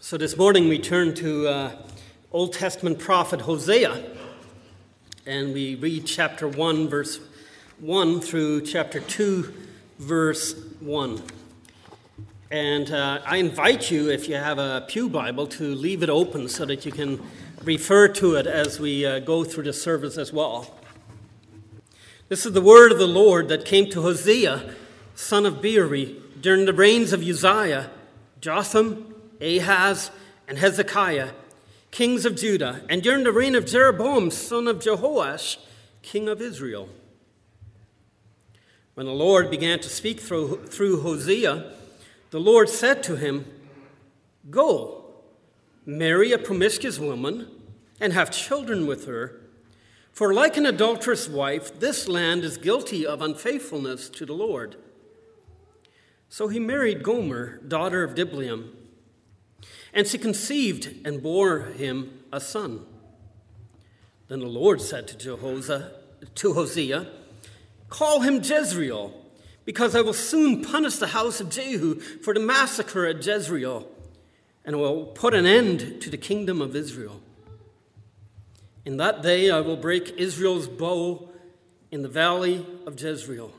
So this morning we turn to Old Testament prophet Hosea, and we read chapter 1, verse 1 through chapter 2, verse 1. And I invite you, if you have a pew Bible, to leave it open so that you can refer to it as we go through the service as well. This is the word of the Lord that came to Hosea, son of Beeri, during the reigns of Uzziah, Jotham, Ahaz, and Hezekiah, kings of Judah, and during the reign of Jeroboam, son of Jehoash, king of Israel. When the Lord began to speak through Hosea, the Lord said to him, "Go, marry a promiscuous woman, and have children with her, for like an adulterous wife, this land is guilty of unfaithfulness to the Lord." So he married Gomer, daughter of Diblaim, and she conceived and bore him a son. Then the Lord said to Hosea, "Call him Jezreel, because I will soon punish the house of Jehu for the massacre at Jezreel, and will put an end to the kingdom of Israel. In that day I will break Israel's bow in the valley of Jezreel."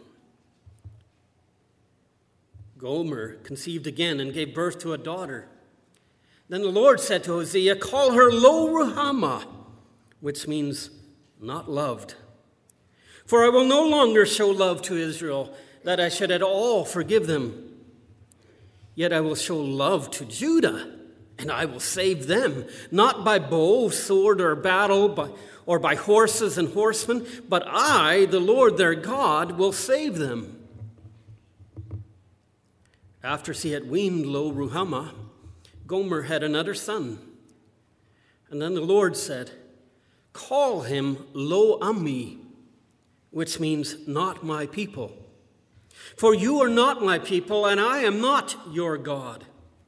Gomer conceived again and gave birth to a daughter. Then the Lord said to Hosea, "Call her Lo-Ruhamah," which means not loved. "For I will no longer show love to Israel, that I should at all forgive them. Yet I will show love to Judah, and I will save them, not by bow, sword, or battle, or by horses and horsemen, but I, the Lord their God, will save them." After she had weaned Lo-Ruhamah, Gomer had another son. And then the Lord said, "Call him Lo-Ammi," which means not my people. "For you are not my people, and I am not your God."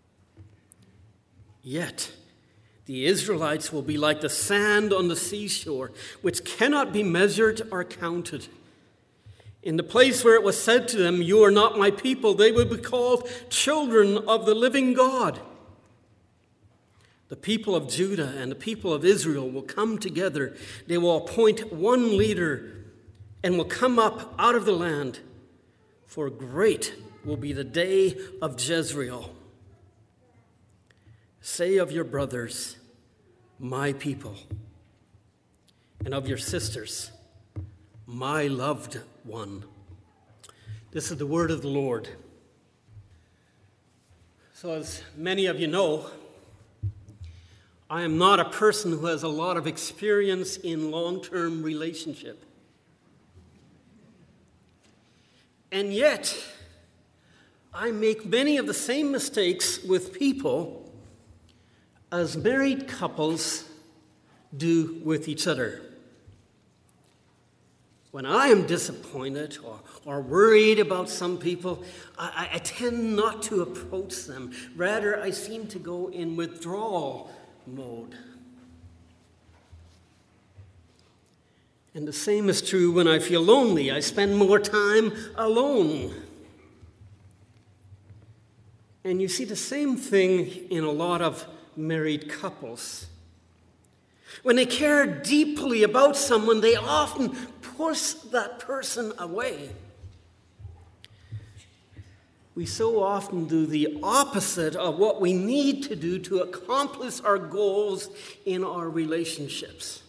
Yet the Israelites will be like the sand on the seashore, which cannot be measured or counted. In the place where it was said to them, "You are not my people," they will be called children of the living God. The people of Judah and the people of Israel will come together. They will appoint one leader and will come up out of the land, for great will be the day of Jezreel. Say of your brothers, "My people," and of your sisters, "My loved one." This is the word of the Lord. So as many of you know, I am not a person who has a lot of experience in long-term relationship. And yet, I make many of the same mistakes with people as married couples do with each other. When I am disappointed or worried about some people, I tend not to approach them. Rather, I seem to go in withdrawal mode. And the same is true when I feel lonely. I spend more time alone. And you see the same thing in a lot of married couples. When they care deeply about someone, they often push that person away. We so often do the opposite of what we need to do to accomplish our goals in our relationships.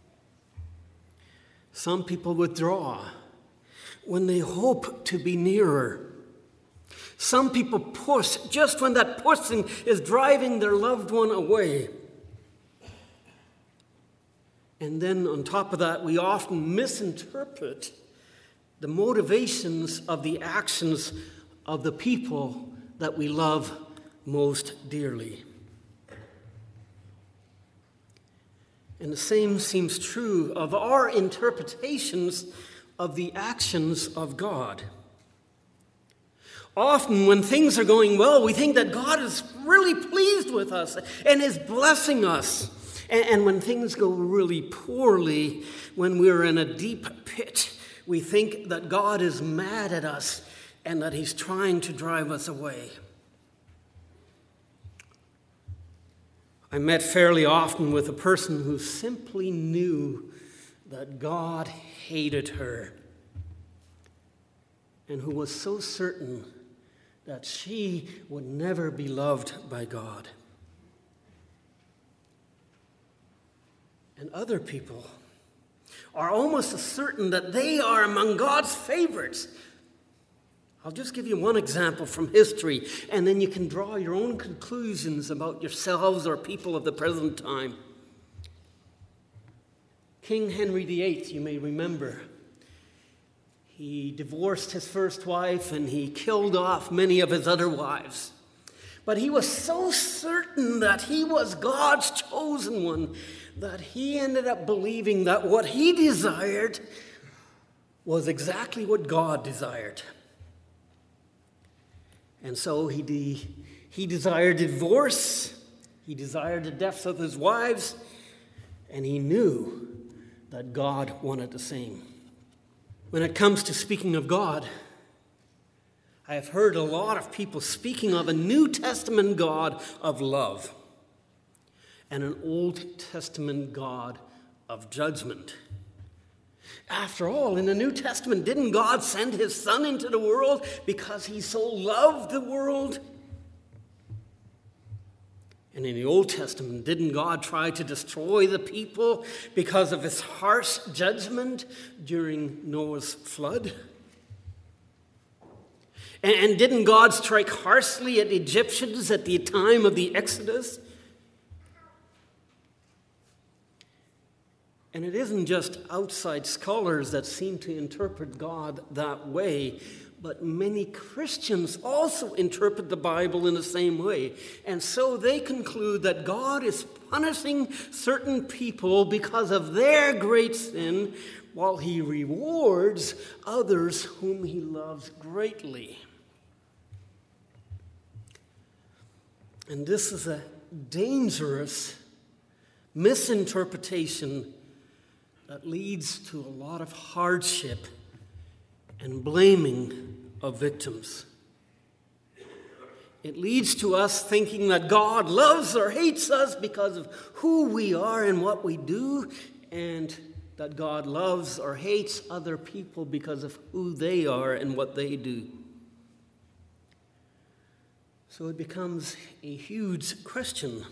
Some people withdraw when they hope to be nearer. Some people push just when that pushing is driving their loved one away. And then on top of that, we often misinterpret the motivations of the actions of the people that we love most dearly. And the same seems true of our interpretations of the actions of God. Often when things are going well, we think that God is really pleased with us and is blessing us. And when things go really poorly, when we're in a deep pit, we think that God is mad at us and that he's trying to drive us away. I met fairly often with a person who simply knew that God hated her and who was so certain that she would never be loved by God. And other people are almost as certain that they are among God's favorites. I'll just give you one example from history, and then you can draw your own conclusions about yourselves or people of the present time. King Henry VIII, you may remember, he divorced his first wife and he killed off many of his other wives. But he was so certain that he was God's chosen one that he ended up believing that what he desired was exactly what God desired. And so he desired divorce, he desired the deaths of his wives, and he knew that God wanted the same. When it comes to speaking of God, I have heard a lot of people speaking of a New Testament God of love and an Old Testament God of judgment. After all, in the New Testament, didn't God send his Son into the world because he so loved the world? And in the Old Testament, didn't God try to destroy the people because of his harsh judgment during Noah's flood? And didn't God strike harshly at the Egyptians at the time of the Exodus? And it isn't just outside scholars that seem to interpret God that way, but many Christians also interpret the Bible in the same way. And so they conclude that God is punishing certain people because of their great sin, while he rewards others whom he loves greatly. And this is a dangerous misinterpretation that leads to a lot of hardship and blaming of victims. It leads to us thinking that God loves or hates us because of who we are and what we do, and that God loves or hates other people because of who they are and what they do. So it becomes a huge question.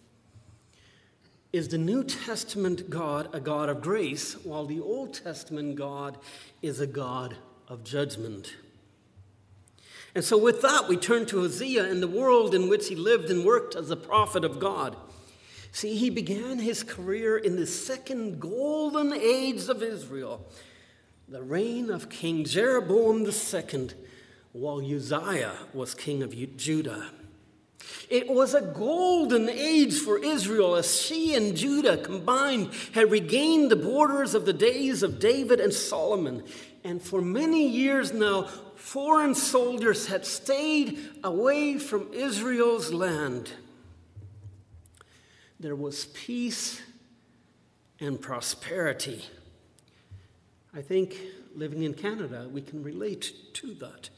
Is the New Testament God a God of grace, while the Old Testament God is a God of judgment? And so with that, we turn to Hosea and the world in which he lived and worked as a prophet of God. See, he began his career in the second golden age of Israel, the reign of King Jeroboam II, while Uzziah was king of Judah. It was a golden age for Israel as she and Judah combined had regained the borders of the days of David and Solomon. And for many years now, foreign soldiers had stayed away from Israel's land. There was peace and prosperity. I think living in Canada, we can relate to that.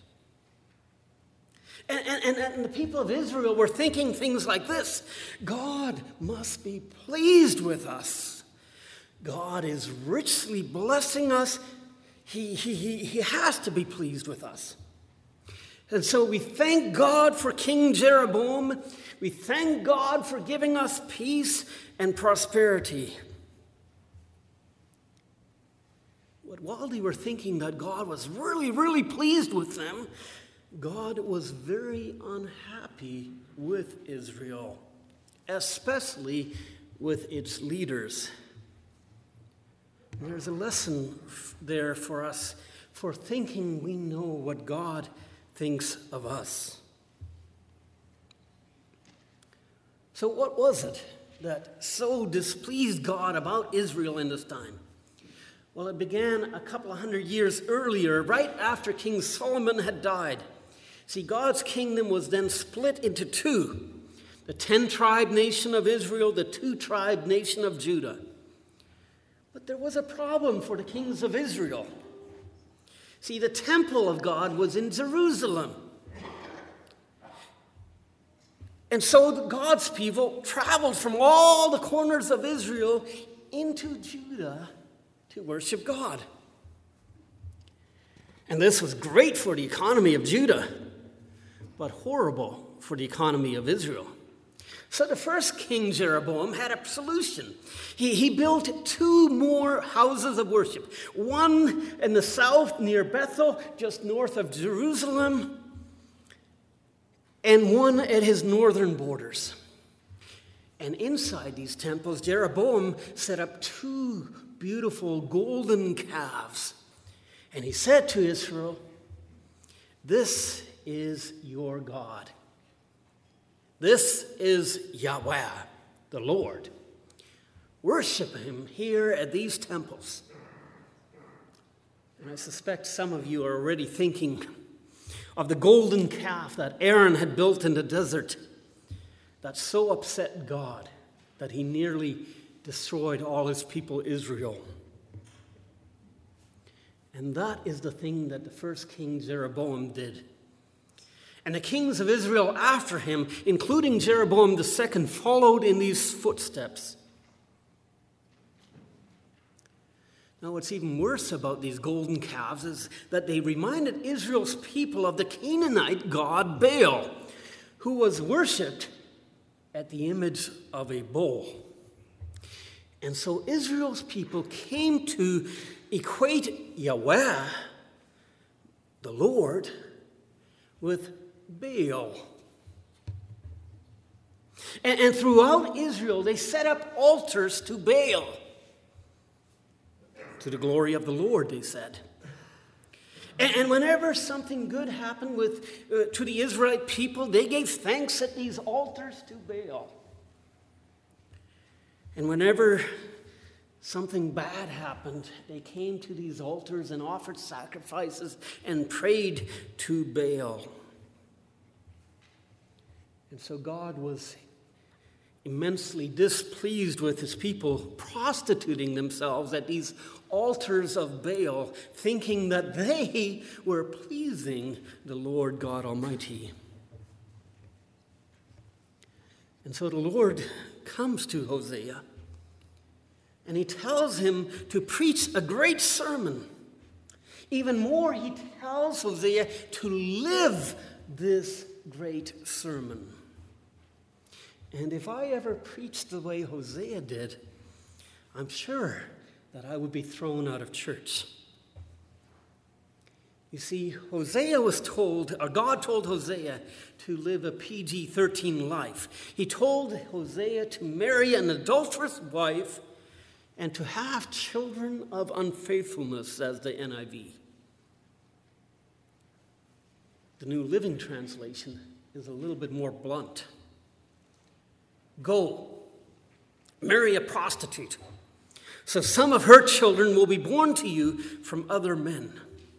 And the people of Israel were thinking things like this: God must be pleased with us. God is richly blessing us. He has to be pleased with us. And so we thank God for King Jeroboam. We thank God for giving us peace and prosperity. But while they were thinking that God was really, really pleased with them, God was very unhappy with Israel, especially with its leaders. There's a lesson there for us for thinking we know what God thinks of us. So what was it that so displeased God about Israel in this time? Well, it began a couple of hundred years earlier, right after King Solomon had died. See, God's kingdom was then split into two: the 10-tribe nation of Israel, the 2-tribe nation of Judah. But there was a problem for the kings of Israel. See, the temple of God was in Jerusalem. And so God's people traveled from all the corners of Israel into Judah to worship God. And this was great for the economy of Judah, but horrible for the economy of Israel. So the first king, Jeroboam, had a solution. He built 2 more houses of worship. One in the south near Bethel, just north of Jerusalem, and one at his northern borders. And inside these temples, Jeroboam set up 2 beautiful golden calves. And he said to Israel, "This is your God. This is Yahweh, the Lord. Worship him here at these temples." And I suspect some of you are already thinking of the golden calf that Aaron had built in the desert that so upset God that he nearly destroyed all his people Israel. And that is the thing that the first king Jeroboam did. And the kings of Israel after him, including Jeroboam II, followed in these footsteps. Now, what's even worse about these golden calves is that they reminded Israel's people of the Canaanite god Baal, who was worshipped at the image of a bull. And so Israel's people came to equate Yahweh, the Lord, with Baal. And throughout Israel, they set up altars to Baal. To the glory of the Lord, they said. And whenever something good happened to the Israelite people, they gave thanks at these altars to Baal. And whenever something bad happened, they came to these altars and offered sacrifices and prayed to Baal. And so God was immensely displeased with his people prostituting themselves at these altars of Baal, thinking that they were pleasing the Lord God Almighty. And so the Lord comes to Hosea, and he tells him to preach a great sermon. Even more, he tells Hosea to live this great sermon. And if I ever preached the way Hosea did, I'm sure that I would be thrown out of church. You see, God told Hosea to live a PG-13 life. He told Hosea to marry an adulterous wife and to have children of unfaithfulness, says the NIV. The New Living Translation is a little bit more blunt. Go, marry a prostitute, so some of her children will be born to you from other men.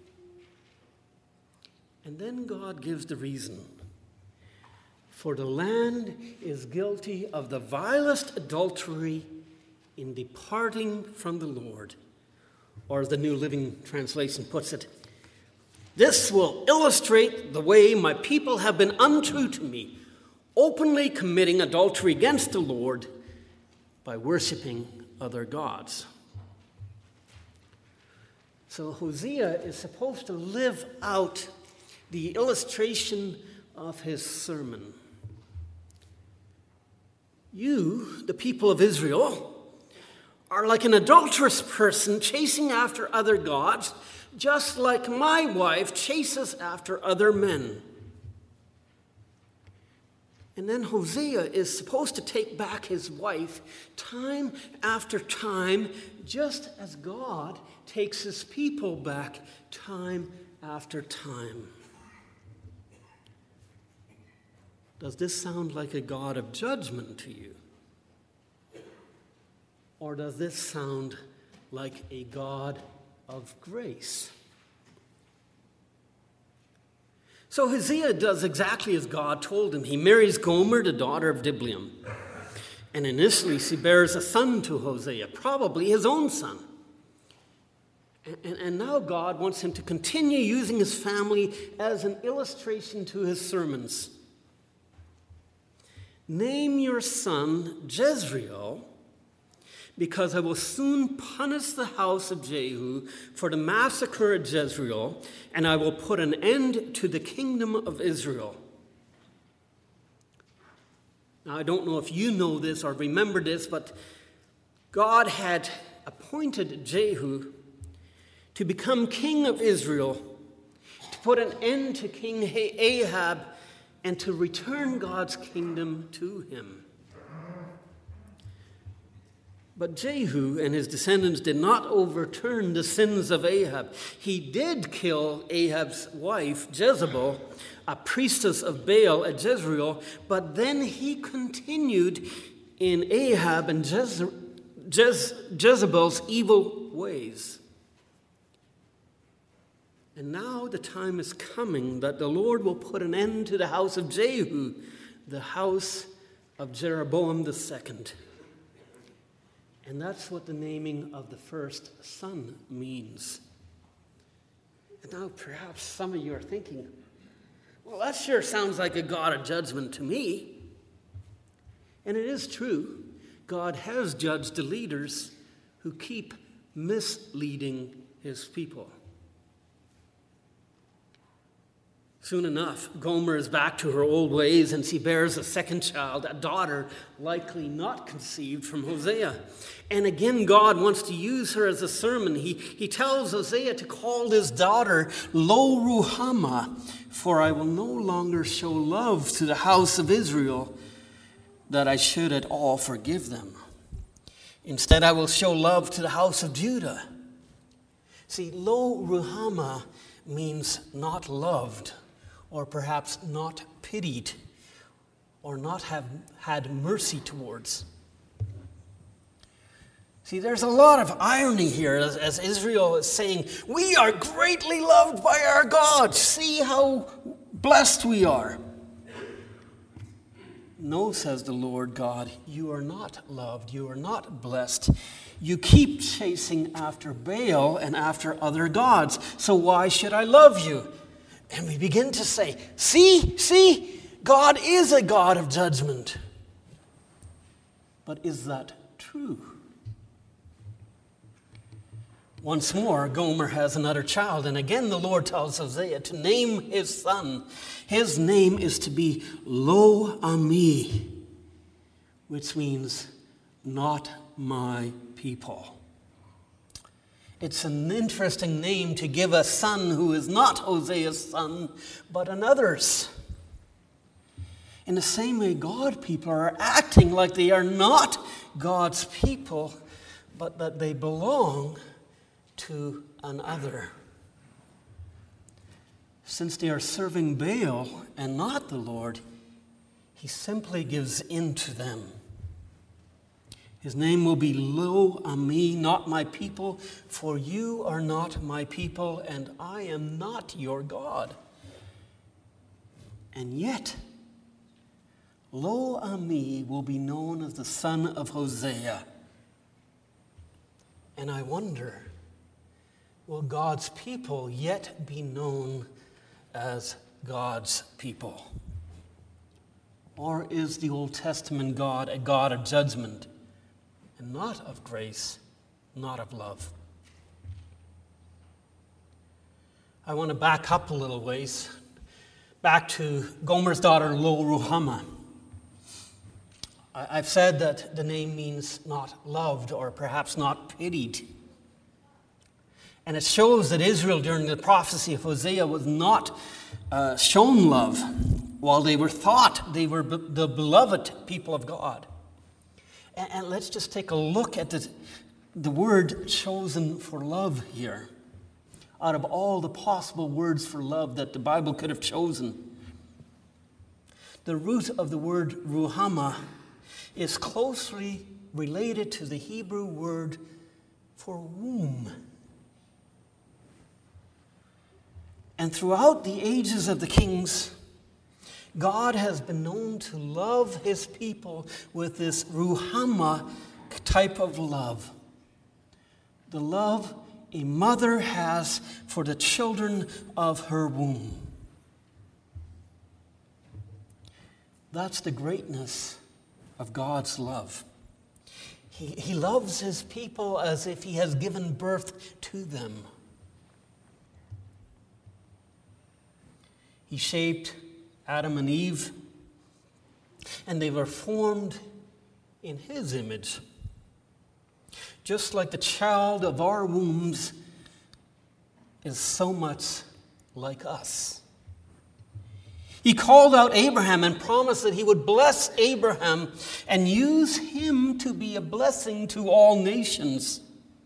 And then God gives the reason. For the land is guilty of the vilest adultery in departing from the Lord. Or as the New Living Translation puts it, this will illustrate the way my people have been untrue to me, openly committing adultery against the Lord by worshiping other gods. So Hosea is supposed to live out the illustration of his sermon. You, the people of Israel, are like an adulterous person chasing after other gods, just like my wife chases after other men. And then Hosea is supposed to take back his wife time after time, just as God takes his people back time after time. Does this sound like a God of judgment to you? Or does this sound like a God of grace? So Hosea does exactly as God told him. He marries Gomer, the daughter of Diblaim. And initially she bears a son to Hosea, probably his own son. And now God wants him to continue using his family as an illustration to his sermons. "Name your son Jezreel, because I will soon punish the house of Jehu for the massacre at Jezreel, and I will put an end to the kingdom of Israel." Now, I don't know if you know this or remember this, but God had appointed Jehu to become king of Israel, to put an end to King Ahab, and to return God's kingdom to him. But Jehu and his descendants did not overturn the sins of Ahab. He did kill Ahab's wife, Jezebel, a priestess of Baal at Jezreel, but then he continued in Ahab and Jezebel's evil ways. And now the time is coming that the Lord will put an end to the house of Jehu, the house of Jeroboam II. And that's what the naming of the first son means. And now perhaps some of you are thinking, well, that sure sounds like a God of judgment to me. And it is true. God has judged the leaders who keep misleading his people. Soon enough, Gomer is back to her old ways, and she bears a second child, a daughter likely not conceived from Hosea. And again, God wants to use her as a sermon. He tells Hosea to call this daughter Lo-Ruhamah, for I will no longer show love to the house of Israel, that I should at all forgive them. Instead, I will show love to the house of Judah. See, Lo-Ruhamah means not loved, or perhaps not pitied, or not have had mercy towards. See, there's a lot of irony here as Israel is saying, "We are greatly loved by our God. See how blessed we are." "No," says the Lord God, "you are not loved. You are not blessed. You keep chasing after Baal and after other gods. So why should I love you?" And we begin to say, see, God is a God of judgment. But is that true? Once more, Gomer has another child, and again the Lord tells Hosea to name his son. His name is to be Lo-Ammi, which means not my people. It's an interesting name to give a son who is not Hosea's son, but another's. In the same way, God people are acting like they are not God's people, but that they belong to another. Since they are serving Baal and not the Lord, he simply gives in to them. His name will be Lo-Ammi, not my people, for you are not my people, and I am not your God. And yet, Lo-Ammi will be known as the son of Hosea. And I wonder, will God's people yet be known as God's people? Or is the Old Testament God a God of judgment, and not of grace, not of love? I want to back up a little ways, back to Gomer's daughter Lo-Ruhamah. I've said that the name means not loved, or perhaps not pitied. And it shows that Israel during the prophecy of Hosea was not shown love, while they were thought they were the beloved people of God. And let's just take a look at the word chosen for love here. Out of all the possible words for love that the Bible could have chosen, the root of the word Ruhamah is closely related to the Hebrew word for womb. And throughout the ages of the kings, God has been known to love his people with this Ruhamah type of love. The love a mother has for the children of her womb. That's the greatness of God's love. He loves his people as if he has given birth to them. He shaped Adam and Eve, and they were formed in his image. Just like the child of our wombs is so much like us. He called out Abraham and promised that he would bless Abraham and use him to be a blessing to all nations.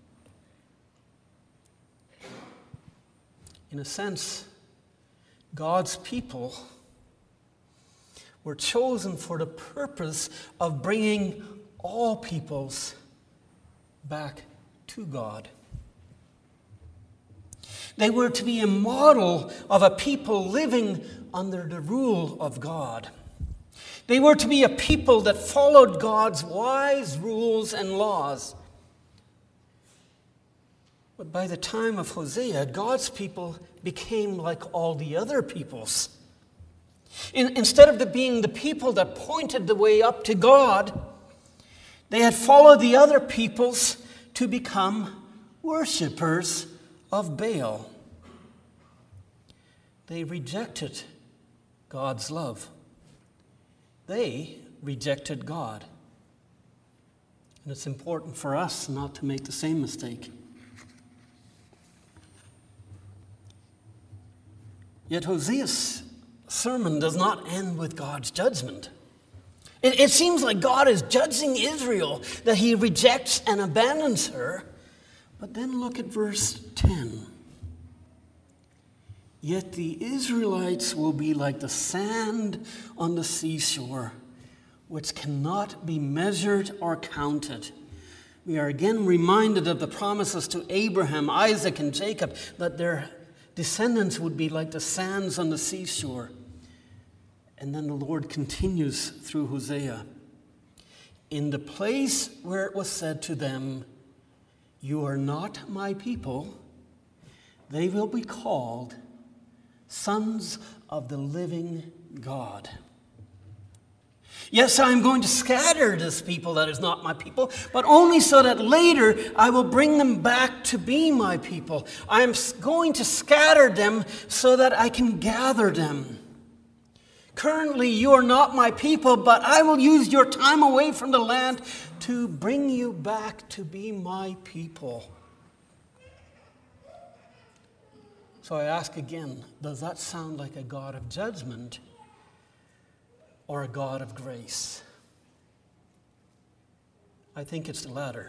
In a sense, God's people were chosen for the purpose of bringing all peoples back to God. They were to be a model of a people living under the rule of God. They were to be a people that followed God's wise rules and laws. But by the time of Hosea, God's people became like all the other peoples. Instead of being the people that pointed the way up to God, they had followed the other peoples to become worshipers of Baal. They rejected God's love. They rejected God. And it's important for us not to make the same mistake. Yet Hosea's sermon does not end with God's judgment. It seems like God is judging Israel, that he rejects and abandons her. But then look at verse 10. Yet the Israelites will be like the sand on the seashore, which cannot be measured or counted. We are again reminded of the promises to Abraham, Isaac, and Jacob, that their descendants would be like the sands on the seashore. And then the Lord continues through Hosea. In the place where it was said to them, "You are not my people," they will be called sons of the living God. Yes, I am going to scatter this people that is not my people, but only so that later I will bring them back to be my people. I am going to scatter them so that I can gather them. Currently, you are not my people, but I will use your time away from the land to bring you back to be my people. So I ask again, does that sound like a God of judgment or a God of grace? I think it's the latter.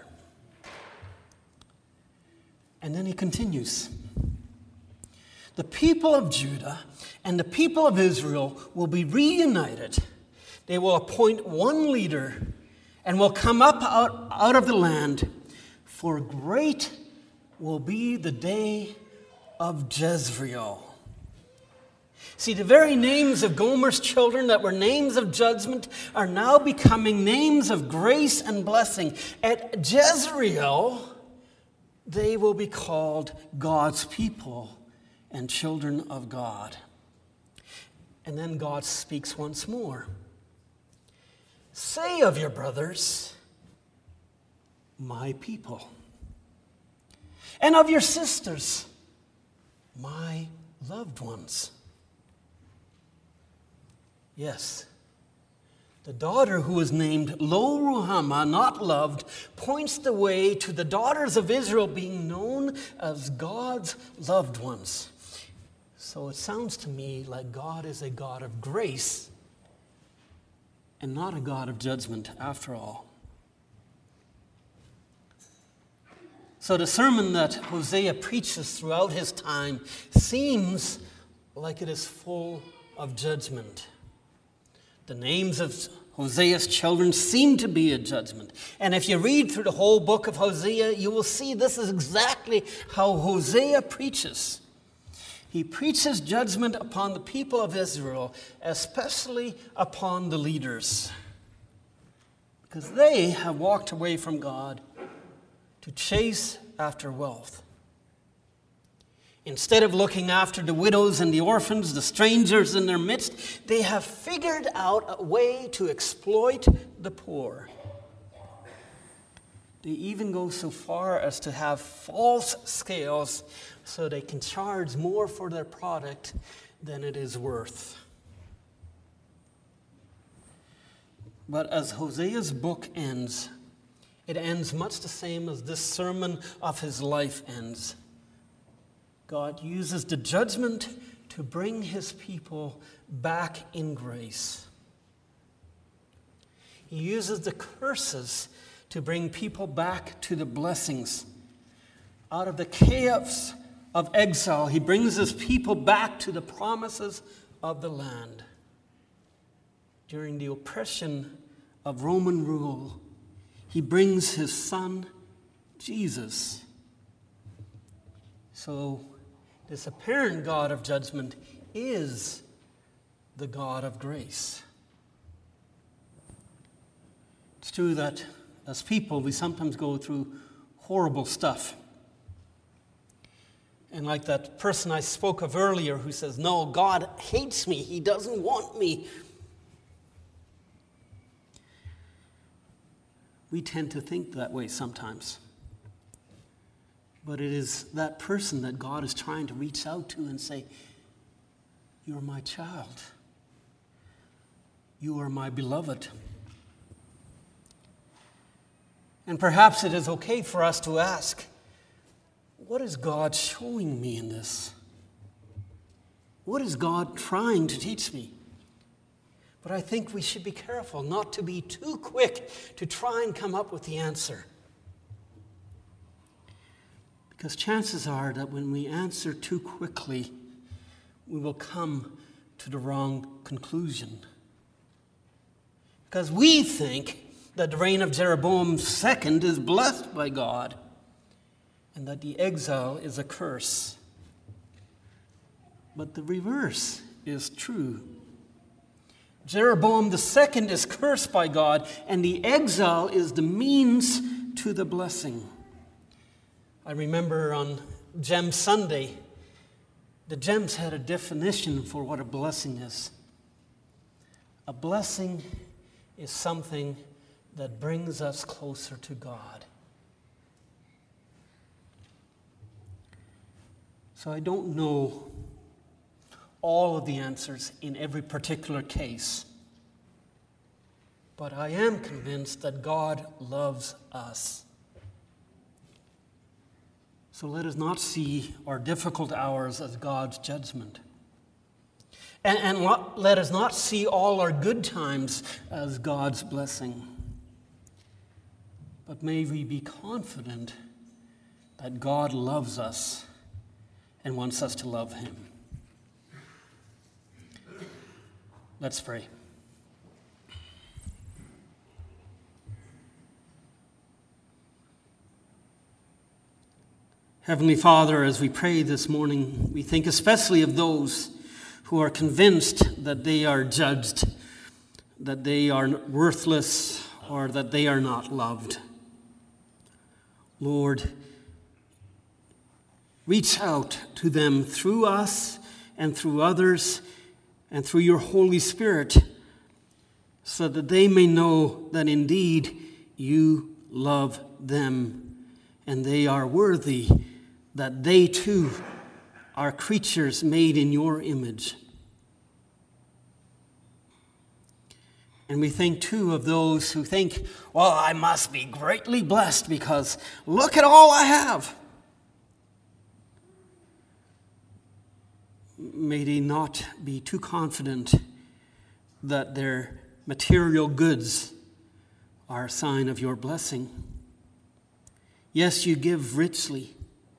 And then he continues. The people of Judah and the people of Israel will be reunited. They will appoint one leader and will come up out of the land, for great will be the day of Jezreel. See, the very names of Gomer's children that were names of judgment are now becoming names of grace and blessing. At Jezreel, they will be called God's people and children of God. And then God speaks once more. Say of your brothers, my people, and of your sisters, my loved ones. Yes, the daughter who is named Lo Ruhamah, not loved, points the way to the daughters of Israel being known as God's loved ones. So it sounds to me like God is a God of grace and not a God of judgment after all. So the sermon that Hosea preaches throughout his time seems like it is full of judgment. The names of Hosea's children seem to be a judgment. And if you read through the whole book of Hosea, you will see this is exactly how Hosea preaches. He preaches judgment upon the people of Israel, especially upon the leaders, because they have walked away from God to chase after wealth. Instead of looking after the widows and the orphans, the strangers in their midst, they have figured out a way to exploit the poor. They even go so far as to have false scales so they can charge more for their product than it is worth. But as Hosea's book ends, it ends much the same as this sermon of his life ends. God uses the judgment to bring his people back in grace. He uses the curses to bring people back to the blessings. Out of the chaos of exile, he brings his people back to the promises of the land. During the oppression of Roman rule, he brings his son, Jesus. So, this apparent God of judgment is the God of grace. It's true that as people, we sometimes go through horrible stuff. And like that person I spoke of earlier who says, no, God hates me. He doesn't want me. We tend to think that way sometimes. But it is that person that God is trying to reach out to and say, you're my child. You are my beloved. And perhaps it is okay for us to ask, what is God showing me in this? What is God trying to teach me? But I think we should be careful not to be too quick to try and come up with the answer. Because chances are that when we answer too quickly, we will come to the wrong conclusion. Because we think that the reign of Jeroboam II is blessed by God, and that the exile is a curse. But the reverse is true. Jeroboam II is cursed by God, and the exile is the means to the blessing. I remember on Gem Sunday, the Gems had a definition for what a blessing is. A blessing is something that brings us closer to God. So I don't know all of the answers in every particular case, but I am convinced that God loves us. So let us not see our difficult hours as God's judgment. And let us not see all our good times as God's blessing. But may we be confident that God loves us and wants us to love him. Let's pray. Heavenly Father, as we pray this morning, we think especially of those who are convinced that they are judged, that they are worthless, or that they are not loved. Lord, reach out to them through us and through others and through your Holy Spirit, so that they may know that indeed you love them and they are worthy, that they too are creatures made in your image. And we think too of those who think, well, I must be greatly blessed because look at all I have. May they not be too confident that their material goods are a sign of your blessing. Yes, you give richly,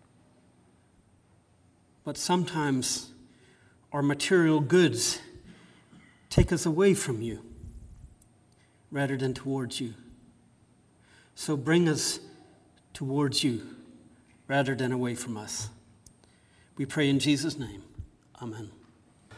but sometimes our material goods take us away from you rather than towards you. So bring us towards you rather than away from us. We pray in Jesus' name. Amen.